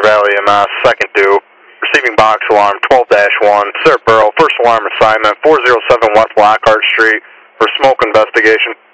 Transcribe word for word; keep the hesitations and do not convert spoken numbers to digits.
Valley M S, second due. Receiving box alarm twelve dash one, Sarah Borough, first alarm assignment four oh seven West Lockhart Street for smoke investigation.